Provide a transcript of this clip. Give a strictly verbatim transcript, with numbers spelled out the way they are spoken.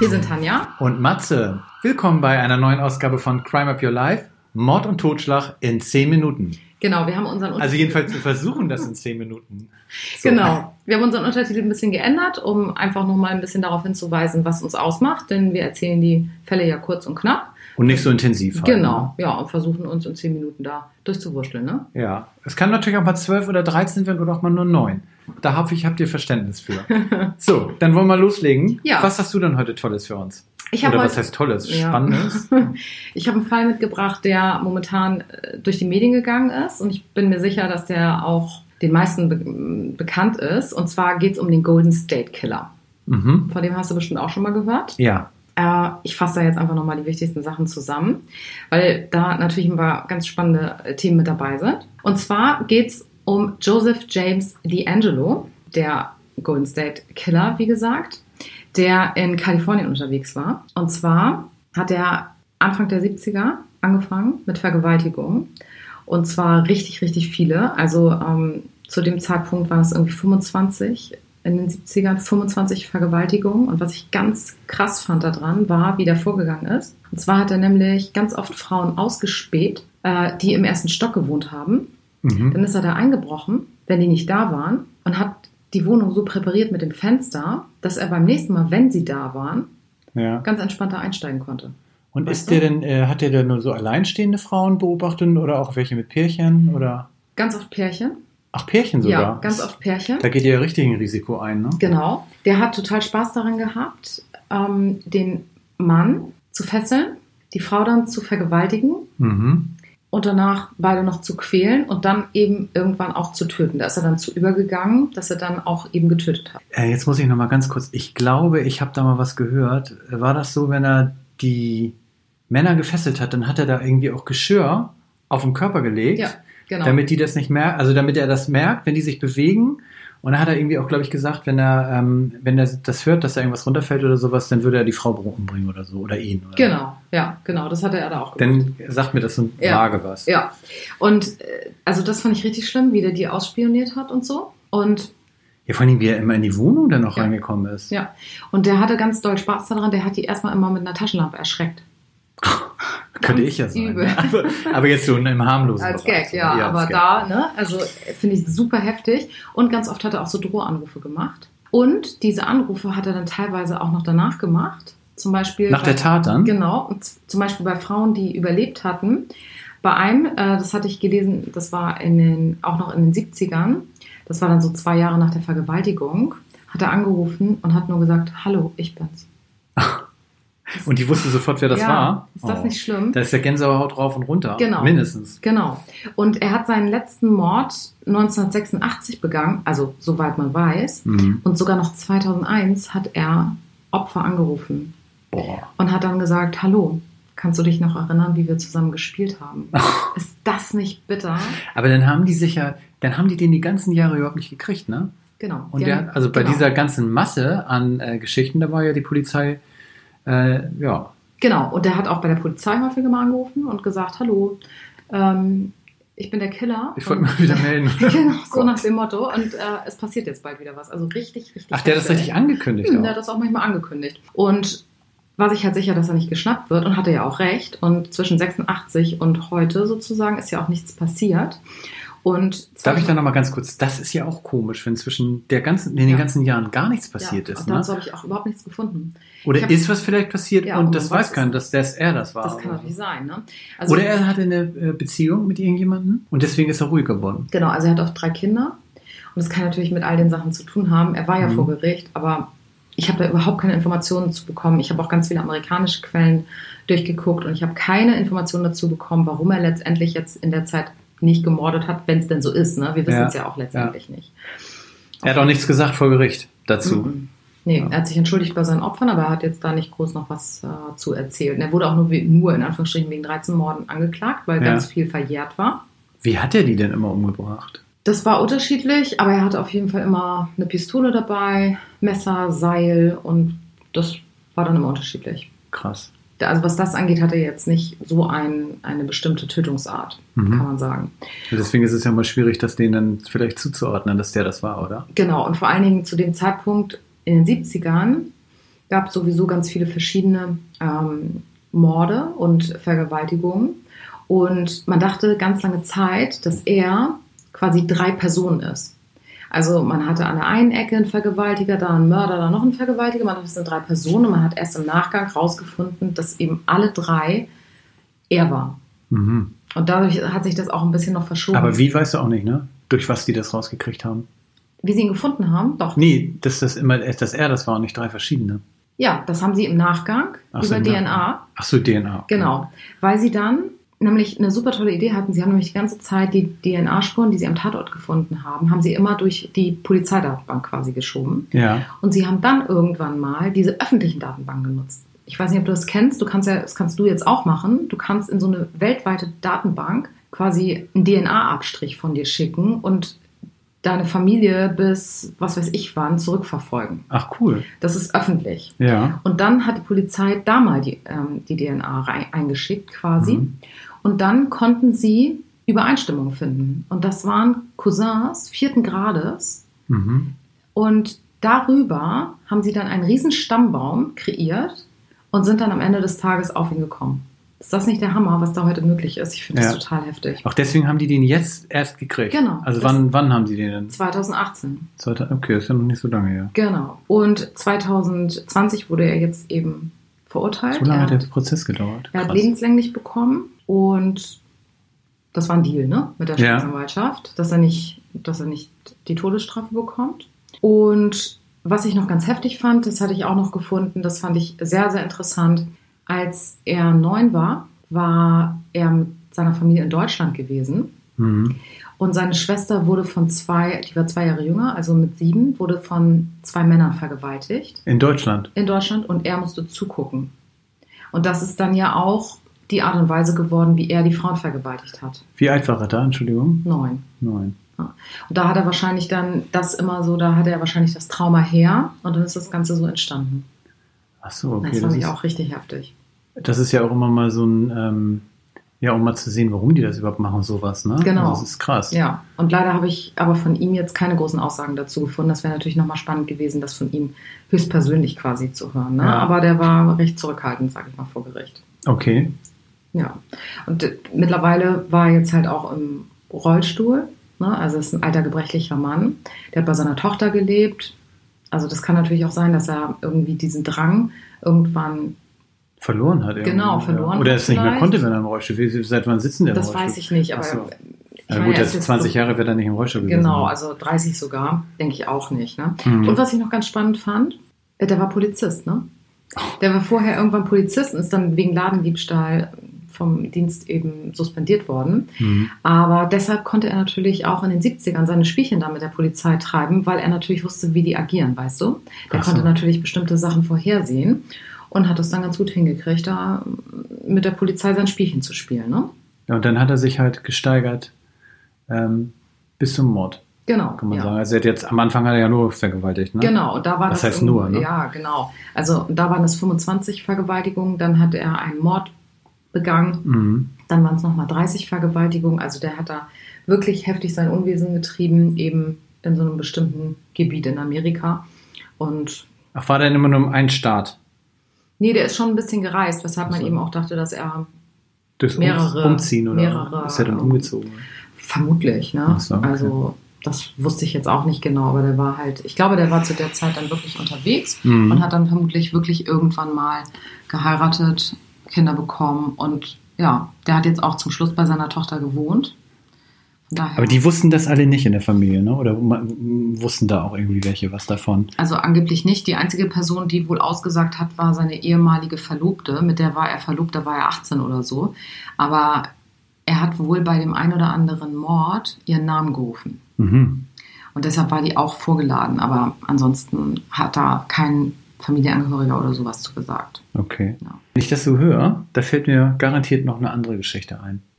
Hier sind Tanja und Matze. Willkommen bei einer neuen Ausgabe von Crime Up Your Life. Mord und Totschlag in zehn Minuten. Genau, wir haben unseren Untertitel... Also jedenfalls, wir versuchen das in zehn Minuten. So. Genau, wir haben unseren Untertitel ein bisschen geändert, um einfach nochmal ein bisschen darauf hinzuweisen, was uns ausmacht. Denn wir erzählen die Fälle ja kurz und knapp. Und nicht so intensiv. Halt, genau, ne? Ja, und versuchen uns in zehn Minuten da durchzuwurschteln, ne? Ja, es kann natürlich auch mal zwölf oder dreizehn werden oder auch mal nur neun. Da hoffe ich, habt ihr Verständnis für. So, dann wollen wir loslegen. Ja. Was hast du denn heute Tolles für uns? Ich Oder heute, was heißt Tolles? Ja. Spannendes? Ich habe einen Fall mitgebracht, der momentan durch die Medien gegangen ist. Und ich bin mir sicher, dass der auch den meisten be- bekannt ist. Und zwar geht es um den Golden State Killer. Mhm. Von dem hast du bestimmt auch schon mal gehört. Ja. Äh, ich fasse da jetzt einfach nochmal die wichtigsten Sachen zusammen, weil da natürlich ein paar ganz spannende Themen mit dabei sind. Und zwar geht es um Joseph James DeAngelo, der Golden State Killer, wie gesagt, der in Kalifornien unterwegs war. Und zwar hat er Anfang der siebziger angefangen mit Vergewaltigungen. Und zwar richtig, richtig viele. Also ähm, zu dem Zeitpunkt waren es irgendwie fünfundzwanzig in den siebzigern, fünfundzwanzig Vergewaltigungen. Und was ich ganz krass fand daran, war, wie der vorgegangen ist. Und zwar hat er nämlich ganz oft Frauen ausgespäht, äh, die im ersten Stock gewohnt haben. Mhm. Dann ist er da eingebrochen, wenn die nicht da waren, und hat die Wohnung so präpariert mit dem Fenster, dass er beim nächsten Mal, wenn sie da waren, ja. ganz entspannt da einsteigen konnte. Und weißt ist der denn, äh, hat der denn nur so alleinstehende Frauen beobachtet oder auch welche mit Pärchen? Oder? Ganz oft Pärchen. Ach, Pärchen sogar? Ja, ganz oft Pärchen. Da geht ihr ja richtig ein Risiko ein, ne? Genau. Der hat total Spaß daran gehabt, ähm, den Mann zu fesseln, die Frau dann zu vergewaltigen. Mhm. Und danach beide noch zu quälen und dann eben irgendwann auch zu töten. Da ist er dann zu übergegangen, dass er dann auch eben getötet hat. Äh, jetzt muss ich noch mal ganz kurz, ich glaube, ich habe da mal was gehört. War das so, wenn er die Männer gefesselt hat, dann hat er da irgendwie auch Geschirr auf den Körper gelegt, ja, genau. damit die das nicht merken, also damit er das merkt, wenn die sich bewegen. Und dann hat er irgendwie auch, glaube ich, gesagt, wenn er, ähm, wenn er das hört, dass da irgendwas runterfällt oder sowas, dann würde er die Frau umbringen oder so, oder ihn. Oder genau, ja, genau, das hat er da auch gemacht. Dann sagt mir das so ja, vage was. Ja, und äh, also das fand ich richtig schlimm, wie der die ausspioniert hat und so. Und ja, vor allem, wie er immer in die Wohnung dann noch ja. reingekommen ist. Ja, und der hatte ganz doll Spaß daran, der hat die erstmal immer mit einer Taschenlampe erschreckt. Könnte ich ja sein. Übel. Ne? Aber, aber jetzt so im harmlosen Als Bereich. Gag, ja, ja aber Gag. Da, ne, also finde ich super heftig. Und ganz oft hat er auch so Drohanrufe gemacht. Und diese Anrufe hat er dann teilweise auch noch danach gemacht. Zum Beispiel nach bei, der Tat dann? Genau, und zum Beispiel bei Frauen, die überlebt hatten. Bei einem, äh, das hatte ich gelesen, das war in den, auch noch in den siebzigern, das war dann so zwei Jahre nach der Vergewaltigung, hat er angerufen und hat nur gesagt, hallo, ich bin's. Und die wusste sofort, wer das ja, war. Ist das oh. nicht schlimm? Da ist der Gänsehaut rauf und runter. Genau. Mindestens. Genau. Und er hat seinen letzten Mord neunzehnhundertsechsundachtzig begangen, also soweit man weiß. Mhm. Und sogar noch zweitausendeins hat er Opfer angerufen. Boah. Und hat dann gesagt, hallo, kannst du dich noch erinnern, wie wir zusammen gespielt haben? Ist das nicht bitter? Aber dann haben die sich ja, dann haben die den die ganzen Jahre überhaupt nicht gekriegt, ne? Genau. Und der, haben, also bei genau. dieser ganzen Masse an äh, Geschichten, da war ja die Polizei Äh, ja. Genau, und der hat auch bei der Polizei häufiger mal angerufen und gesagt, hallo, ähm, ich bin der Killer. Ich wollte mal wieder melden. Genau, so Gott. Nach dem Motto. Und äh, es passiert jetzt bald wieder was. Also richtig, richtig. Ach, der hat das richtig angekündigt? Hm, der hat das auch manchmal angekündigt. Und war sich halt sicher, dass er nicht geschnappt wird und hatte ja auch recht. Und zwischen sechsundachtzig und heute sozusagen ist ja auch nichts passiert. Und darf ich da noch mal ganz kurz, das ist ja auch komisch, wenn zwischen der ganzen, in den ja. ganzen Jahren gar nichts passiert ja, ist. Und dazu ne? habe ich auch überhaupt nichts gefunden. Oder hab, ist was vielleicht passiert ja, und das weiß keiner, dass das er das war. Das kann natürlich sein. Ne? Also, oder er hatte eine Beziehung mit irgendjemandem und deswegen ist er ruhig geworden. Genau, also er hat auch drei Kinder und das kann natürlich mit all den Sachen zu tun haben. Er war ja mhm. vor Gericht, aber ich habe da überhaupt keine Informationen zu bekommen. Ich habe auch ganz viele amerikanische Quellen durchgeguckt und ich habe keine Informationen dazu bekommen, warum er letztendlich jetzt in der Zeit nicht gemordet hat, wenn es denn so ist. Ne? Wir wissen ja, es ja auch letztendlich ja. nicht. Er hat auch nichts gesagt vor Gericht dazu. Mhm. Nee, ja. Er hat sich entschuldigt bei seinen Opfern, aber er hat jetzt da nicht groß noch was äh, zu erzählen. Er wurde auch nur, nur in Anführungsstrichen wegen dreizehn Morden angeklagt, weil ja. ganz viel verjährt war. Wie hat er die denn immer umgebracht? Das war unterschiedlich, aber er hatte auf jeden Fall immer eine Pistole dabei, Messer, Seil und das war dann immer unterschiedlich. Krass. Also was das angeht, hat er jetzt nicht so ein, eine bestimmte Tötungsart, mhm. kann man sagen. Und deswegen ist es ja mal schwierig, das denen dann vielleicht zuzuordnen, dass der das war, oder? Genau, und vor allen Dingen zu dem Zeitpunkt in den siebzigern, gab es sowieso ganz viele verschiedene ähm, Morde und Vergewaltigungen. Und man dachte ganz lange Zeit, dass er quasi drei Personen ist. Also man hatte an der einen Ecke einen Vergewaltiger, da einen Mörder, da noch einen Vergewaltiger. Man dachte, es sind drei Personen. Und man hat erst im Nachgang rausgefunden, dass eben alle drei er war. Mhm. Und dadurch hat sich das auch ein bisschen noch verschoben. Aber wie, weißt du auch nicht, ne? Durch was die das rausgekriegt haben? Wie sie ihn gefunden haben? Doch. Nee, dass das immer, dass er das war und nicht drei verschiedene. Ja, das haben sie im Nachgang Ach so, über im D N A. Nachgang. Ach so, D N A. Okay. Genau. Weil sie dann nämlich eine super tolle Idee hatten. Sie haben nämlich die ganze Zeit die D N A-Spuren, die sie am Tatort gefunden haben, haben sie immer durch die Polizeidatenbank quasi geschoben. Ja. Und sie haben dann irgendwann mal diese öffentlichen Datenbanken genutzt. Ich weiß nicht, ob du das kennst. Du kannst ja, das kannst du jetzt auch machen. Du kannst in so eine weltweite Datenbank quasi einen D N A-Abstrich von dir schicken und deine Familie bis, was weiß ich wann, zurückverfolgen. Ach, cool. Das ist öffentlich. Ja. Und dann hat die Polizei da mal die, ähm, die D N A rein, eingeschickt quasi. Mhm. Und dann konnten sie Übereinstimmungen finden. Und das waren Cousins vierten Grades. Mhm. Und darüber haben sie dann einen riesen Stammbaum kreiert und sind dann am Ende des Tages auf ihn gekommen. Ist das nicht der Hammer, was da heute möglich ist? Ich finde ja. das total heftig. Auch deswegen haben die den jetzt erst gekriegt? Genau. Also wann, wann haben sie den denn? zwanzig achtzehn. Okay, ist ja noch nicht so lange her. Genau. Und zwanzig zwanzig wurde er jetzt eben verurteilt. So lange er hat der Prozess gedauert. Er hat lebenslänglich bekommen und das war ein Deal, ne? Mit der Staatsanwaltschaft, ja. dass er nicht, dass er nicht die Todesstrafe bekommt. Und was ich noch ganz heftig fand, das hatte ich auch noch gefunden, das fand ich sehr, sehr interessant. Als er neun war, war er mit seiner Familie in Deutschland gewesen. Mhm. Und seine Schwester wurde von zwei, die war zwei Jahre jünger, also mit sieben, wurde von zwei Männern vergewaltigt. In Deutschland? In Deutschland und er musste zugucken. Und das ist dann ja auch die Art und Weise geworden, wie er die Frauen vergewaltigt hat. Wie alt war er da, Entschuldigung? Neun. Neun. Ja. Und da hat er wahrscheinlich dann das immer so, da hat er wahrscheinlich das Trauma her und dann ist das Ganze so entstanden. Ach so, okay. Das fand das ich ist, auch richtig heftig. Das ist ja auch immer mal so ein, ähm, ja, um mal zu sehen, warum die das überhaupt machen, sowas, ne? Genau. Also das ist krass. Ja, und leider habe ich aber von ihm jetzt keine großen Aussagen dazu gefunden. Das wäre natürlich nochmal spannend gewesen, das von ihm höchstpersönlich quasi zu hören. Ne? Ja. Aber der war recht zurückhaltend, sage ich mal, vor Gericht. Okay. Ja, und äh, mittlerweile war er jetzt halt auch im Rollstuhl. Ne? Also ist ein alter, gebrechlicher Mann. Der hat bei seiner Tochter gelebt. Also das kann natürlich auch sein, dass er irgendwie diesen Drang irgendwann verloren hat. Genau, verloren. Ja. Oder es nicht mehr vielleicht. konnte, wenn er im Rollstuhl ist. Seit wann sitzen der im Das Rollstuhl? weiß ich nicht. Aber so. ich ja, meine, gut, er das ist jetzt zwanzig so, Jahre wird er nicht im Rollstuhl gewesen. Genau, also dreißig sogar, denke ich auch nicht. Ne? Mhm. Und was ich noch ganz spannend fand, der war Polizist. Ne? Der war vorher irgendwann Polizist und ist dann wegen Ladendiebstahl vom Dienst eben suspendiert worden. Mhm. Aber deshalb konnte er natürlich auch in den siebzigern seine Spielchen da mit der Polizei treiben, weil er natürlich wusste, wie die agieren, weißt du? Der Ach so. konnte natürlich bestimmte Sachen vorhersehen und hat es dann ganz gut hingekriegt, da mit der Polizei sein Spielchen zu spielen. Ne? Ja, und dann hat er sich halt gesteigert ähm, bis zum Mord. Genau. Kann man ja. sagen. Also er hat jetzt, am Anfang hat er ja nur vergewaltigt, ne? Genau, und da war das das. heißt nur, ne? Ja, genau. Also da waren es fünfundzwanzig Vergewaltigungen, dann hat er einen Mord begangen, Mhm. dann waren es nochmal dreißig Vergewaltigungen. Also der hat da wirklich heftig sein Unwesen getrieben, eben in so einem bestimmten Gebiet in Amerika. Und Ach, war denn immer nur ein Staat? nee, der ist schon ein bisschen gereist, weshalb man Ach so. eben auch dachte, dass er Durchs mehrere, Umziehen oder mehrere, ist er dann umgezogen? vermutlich, ne? Ach so, okay. Also das wusste ich jetzt auch nicht genau, aber der war halt, ich glaube, der war zu der Zeit dann wirklich unterwegs Mhm. und hat dann vermutlich wirklich irgendwann mal geheiratet, Kinder bekommen und ja, der hat jetzt auch zum Schluss bei seiner Tochter gewohnt. Von daher, Aber die wussten das alle nicht in der Familie, ne? Oder m- wussten da auch irgendwie welche was davon? also angeblich nicht. Die einzige Person, die wohl ausgesagt hat, war seine ehemalige Verlobte. Mit der war er verlobt, da war er achtzehn oder so. Aber er hat wohl bei dem ein oder anderen Mord ihren Namen gerufen. Mhm. Und deshalb war die auch vorgeladen. Aber ansonsten hat da kein Familienangehöriger oder sowas zu gesagt. Okay. Ja. Wenn ich das so höre, da fällt mir garantiert noch eine andere Geschichte ein.